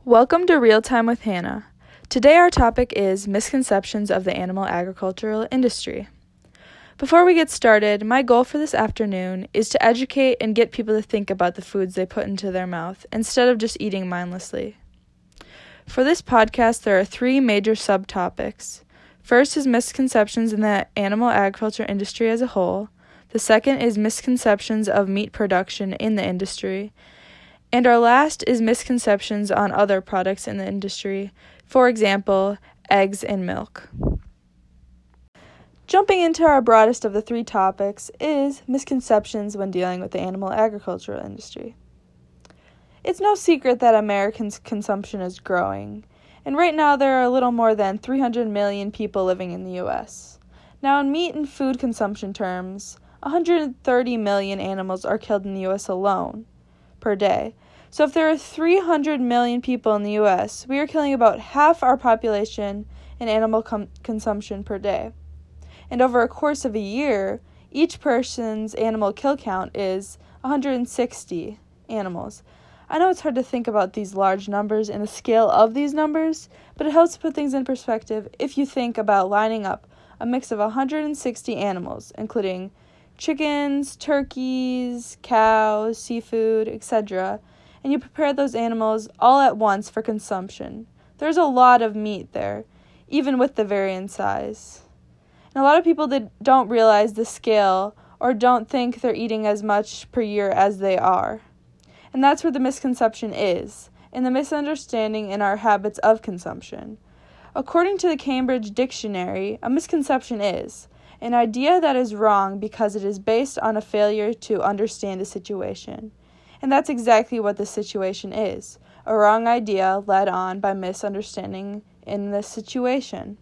Welcome to Real Time with Hannah. Today our topic is misconceptions of the animal agricultural industry. Before we get started, my goal for this afternoon is to educate and get people to think about the foods they put into their mouth instead of just eating mindlessly. For this podcast, there are three major subtopics. First is misconceptions in the animal agriculture industry as a whole. The second is misconceptions of meat production in the industry. And our last is misconceptions on other products in the industry, for example, eggs and milk. Jumping into our broadest of the three topics is misconceptions when dealing with the animal agricultural industry. It's no secret that Americans' consumption is growing, and right now there are a little more than 300 million people living in the U.S. Now, in meat and food consumption terms, 130 million animals are killed in the U.S. alone per day. So if there are 300 million people in the U.S., we are killing about half our population in animal consumption per day. And over a course of a year, each person's animal kill count is 160 animals. I know it's hard to think about these large numbers and the scale of these numbers, but it helps put things in perspective if you think about lining up a mix of 160 animals, including chickens, turkeys, cows, seafood, etc., and you prepare those animals all at once for consumption. There's a lot of meat there, even with the varying size. And a lot of people that don't realize the scale or don't think they're eating as much per year as they are. And that's where the misconception is, and the misunderstanding in our habits of consumption. According to the Cambridge Dictionary, a misconception is an idea that is wrong because it is based on a failure to understand a situation. And that's exactly what the situation is, a wrong idea led on by misunderstanding in this situation.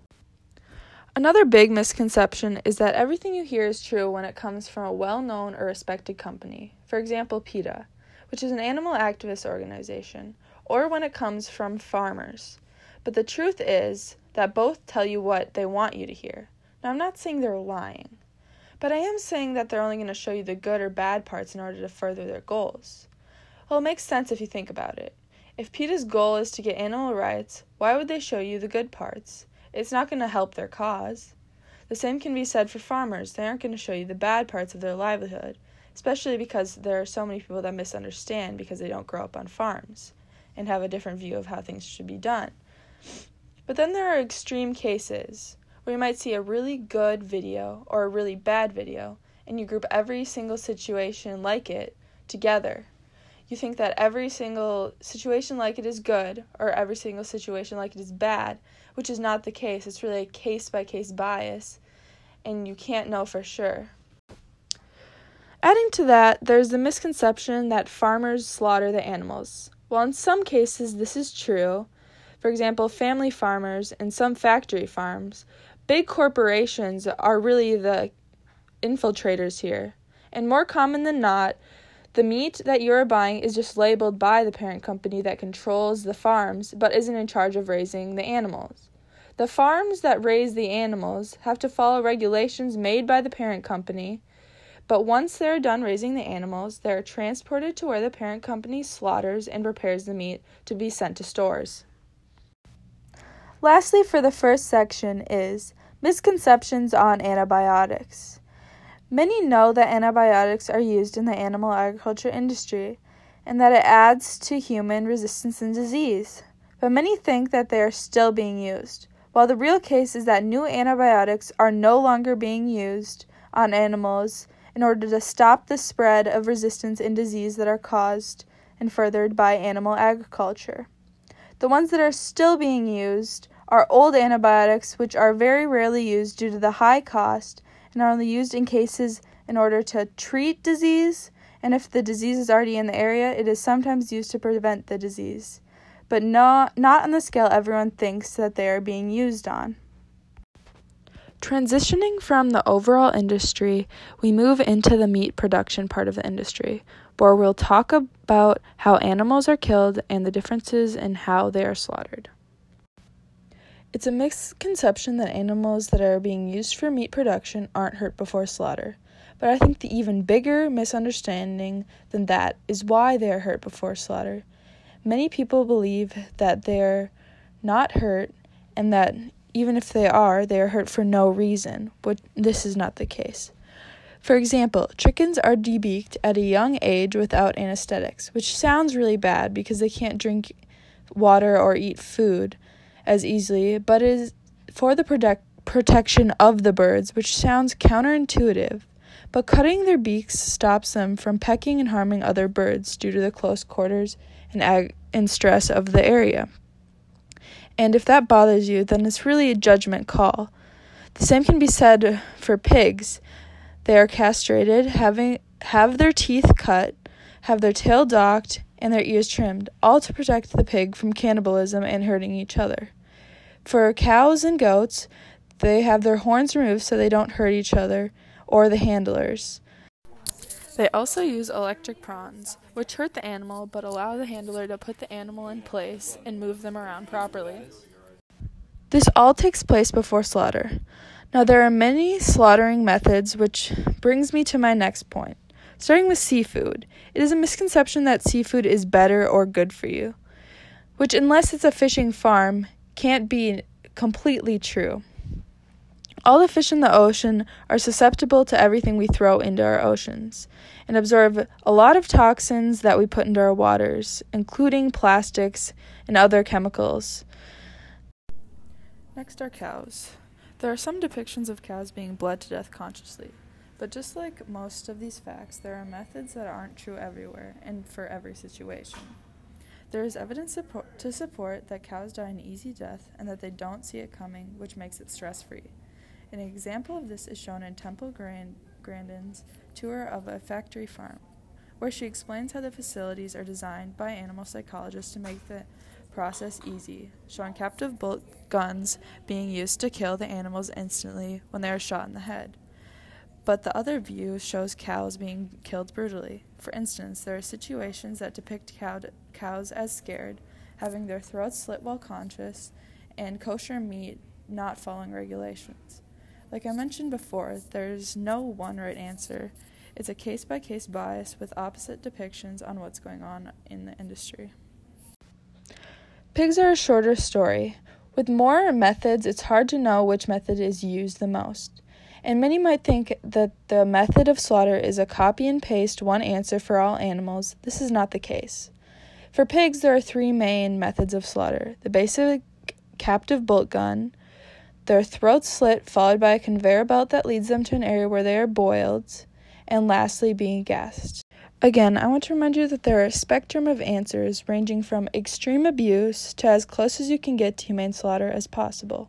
Another big misconception is that everything you hear is true when it comes from a well-known or respected company, for example, PETA, which is an animal activist organization, or when it comes from farmers. But the truth is that both tell you what they want you to hear. Now, I'm not saying they're lying, but I am saying that they're only going to show you the good or bad parts in order to further their goals. Well, it makes sense if you think about it. If PETA's goal is to get animal rights, why would they show you the good parts? It's not going to help their cause. The same can be said for farmers. They aren't going to show you the bad parts of their livelihood, especially because there are so many people that misunderstand because they don't grow up on farms and have a different view of how things should be done. But then there are extreme cases where you might see a really good video or a really bad video, and you group every single situation like it together. You think that every single situation like it is good, or every single situation like it is bad, which is not the case. It's really a case-by-case bias, and you can't know for sure. Adding to that, there's the misconception that farmers slaughter the animals. While in some cases this is true, for example, family farmers and some factory farms, big corporations are really the infiltrators here. And more common than not, the meat that you're buying is just labeled by the parent company that controls the farms but isn't in charge of raising the animals. The farms that raise the animals have to follow regulations made by the parent company, but once they're done raising the animals, they're transported to where the parent company slaughters and prepares the meat to be sent to stores. Lastly, for the first section is misconceptions on antibiotics. Many know that antibiotics are used in the animal agriculture industry and that it adds to human resistance and disease, but many think that they are still being used, while the real case is that new antibiotics are no longer being used on animals in order to stop the spread of resistance and disease that are caused and furthered by animal agriculture. The ones that are still being used are old antibiotics, which are very rarely used due to the high cost and are only used in cases in order to treat disease, and if the disease is already in the area, it is sometimes used to prevent the disease, but not on the scale everyone thinks that they are being used on. Transitioning from the overall industry, we move into the meat production part of the industry, where we'll talk about how animals are killed and the differences in how they are slaughtered. It's a misconception that animals that are being used for meat production aren't hurt before slaughter, but I think the even bigger misunderstanding than that is why they are hurt before slaughter. Many people believe that they're not hurt and that even if they are hurt for no reason, but this is not the case. For example, chickens are debeaked at a young age without anesthetics, which sounds really bad because they can't drink water or eat food as easily, but is for the protection of the birds, which sounds counterintuitive. But cutting their beaks stops them from pecking and harming other birds due to the close quarters and stress of the area. And if that bothers you, then it's really a judgment call. The same can be said for pigs. They are castrated, have their teeth cut, have their tail docked, and their ears trimmed, all to protect the pig from cannibalism and hurting each other. For cows and goats, they have their horns removed so they don't hurt each other or the handlers. They also use electric prongs, which hurt the animal but allow the handler to put the animal in place and move them around properly. This all takes place before slaughter. Now, there are many slaughtering methods, which brings me to my next point. Starting with seafood. It is a misconception that seafood is better or good for you, which, unless it's a fishing farm, can't be completely true. All the fish in the ocean are susceptible to everything we throw into our oceans and absorb a lot of toxins that we put into our waters, including plastics and other chemicals. Next are cows. There are some depictions of cows being bled to death consciously, but just like most of these facts, there are methods that aren't true everywhere and for every situation. There is evidence to support that cows die an easy death and that they don't see it coming, which makes it stress-free. An example of this is shown in Temple Grandin's tour of a factory farm, where she explains how the facilities are designed by animal psychologists to make the process easy, showing captive bolt guns being used to kill the animals instantly when they are shot in the head. But the other view shows cows being killed brutally. For instance, there are situations that depict cows as scared, having their throats slit while conscious, and kosher meat not following regulations. Like I mentioned before, there's no one right answer. It's a case-by-case bias with opposite depictions on what's going on in the industry. Pigs are a shorter story. With more methods, it's hard to know which method is used the most. And many might think that the method of slaughter is a copy and paste one answer for all animals. This is not the case. For pigs, there are three main methods of slaughter: the basic captive bolt gun, their throats slit followed by a conveyor belt that leads them to an area where they are boiled, and lastly being gassed. Again, I want to remind you that there are a spectrum of answers ranging from extreme abuse to as close as you can get to humane slaughter as possible.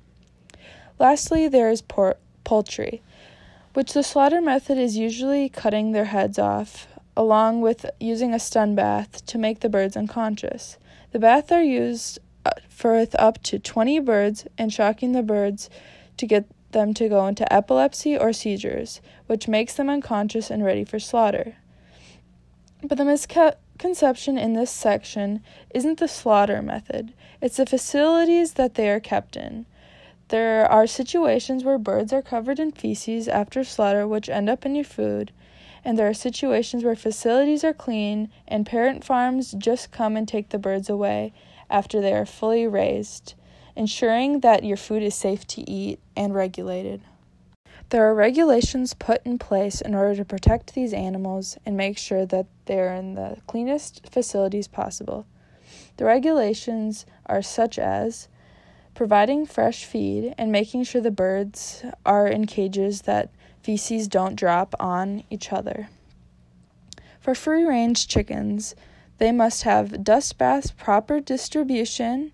Lastly, there is poultry, which the slaughter method is usually cutting their heads off, along with using a stun bath to make the birds unconscious. The baths are used for up to 20 birds and shocking the birds to get them to go into epilepsy or seizures, which makes them unconscious and ready for slaughter. But the misconception in this section isn't the slaughter method, it's the facilities that they are kept in. There are situations where birds are covered in feces after slaughter which end up in your food, and there are situations where facilities are clean and parent farms just come and take the birds away after they are fully raised, ensuring that your food is safe to eat and regulated. There are regulations put in place in order to protect these animals and make sure that they are in the cleanest facilities possible. The regulations are such as providing fresh feed and making sure the birds are in cages that feces don't drop on each other. For free-range chickens, they must have dust baths, proper distribution,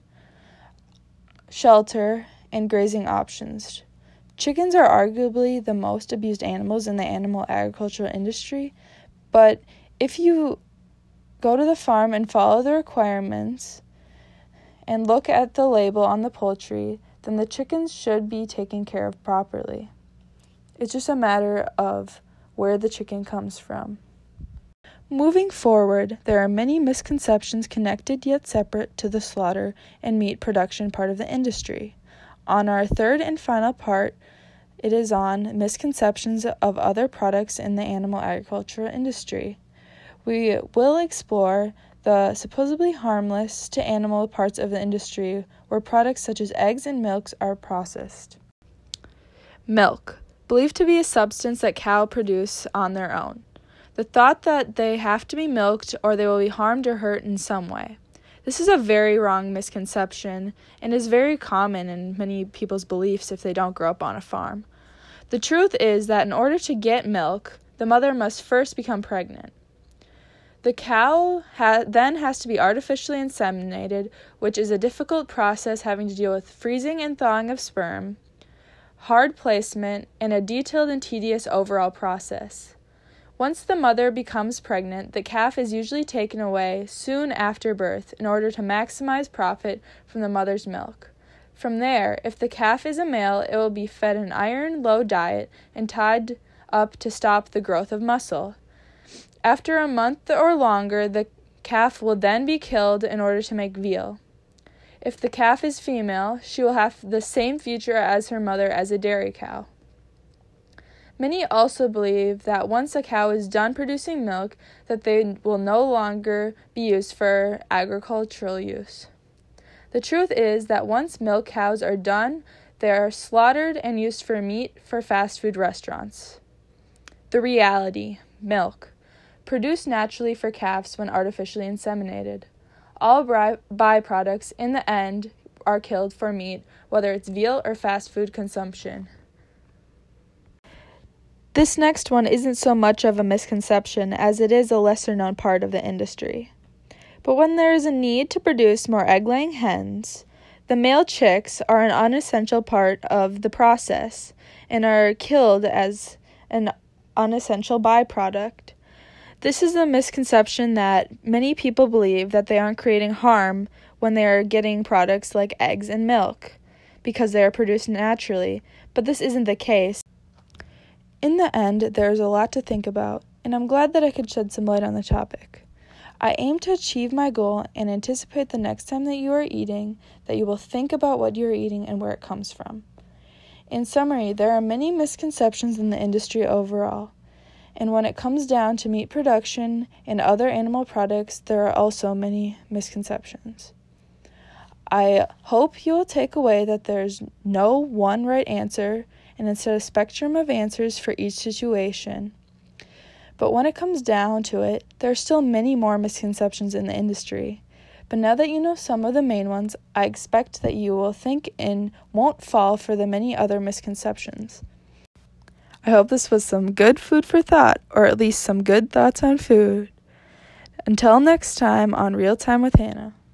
shelter, and grazing options. Chickens are arguably the most abused animals in the animal agricultural industry, but if you go to the farm and follow the requirements and look at the label on the poultry, then the chickens should be taken care of properly. It's just a matter of where the chicken comes from. Moving forward, there are many misconceptions connected yet separate to the slaughter and meat production part of the industry. On our third and final part, it is on misconceptions of other products in the animal agricultural industry. We will explore the supposedly harmless to animal parts of the industry where products such as eggs and milks are processed. Milk, believed to be a substance that cows produce on their own. The thought that they have to be milked or they will be harmed or hurt in some way. This is a very wrong misconception and is very common in many people's beliefs if they don't grow up on a farm. The truth is that in order to get milk, the mother must first become pregnant. The cow then has to be artificially inseminated, which is a difficult process having to deal with freezing and thawing of sperm, hard placement, and a detailed and tedious overall process. Once the mother becomes pregnant, the calf is usually taken away soon after birth in order to maximize profit from the mother's milk. From there, if the calf is a male, it will be fed an iron-low diet and tied up to stop the growth of muscle. After a month or longer, the calf will then be killed in order to make veal. If the calf is female, she will have the same future as her mother as a dairy cow. Many also believe that once a cow is done producing milk, that they will no longer be used for agricultural use. The truth is that once milk cows are done, they are slaughtered and used for meat for fast food restaurants. The reality, milk, produced naturally for calves when artificially inseminated. All byproducts in the end are killed for meat, whether it's veal or fast food consumption. This next one isn't so much of a misconception as it is a lesser-known part of the industry. But when there is a need to produce more egg-laying hens, the male chicks are an unessential part of the process and are killed as an unessential byproduct. This is a misconception that many people believe that they aren't creating harm when they are getting products like eggs and milk because they are produced naturally, but this isn't the case. In the end, there's a lot to think about, and I'm glad that I could shed some light on the topic. I aim to achieve my goal and anticipate the next time that you are eating, that you will think about what you are eating and where it comes from. In summary, there are many misconceptions in the industry overall, and when it comes down to meat production and other animal products, there are also many misconceptions. I hope you will take away that there's no one right answer, and instead a spectrum of answers for each situation. But when it comes down to it, there are still many more misconceptions in the industry. But now that you know some of the main ones, I expect that you will think and won't fall for the many other misconceptions. I hope this was some good food for thought, or at least some good thoughts on food. Until next time on Real Time with Hannah.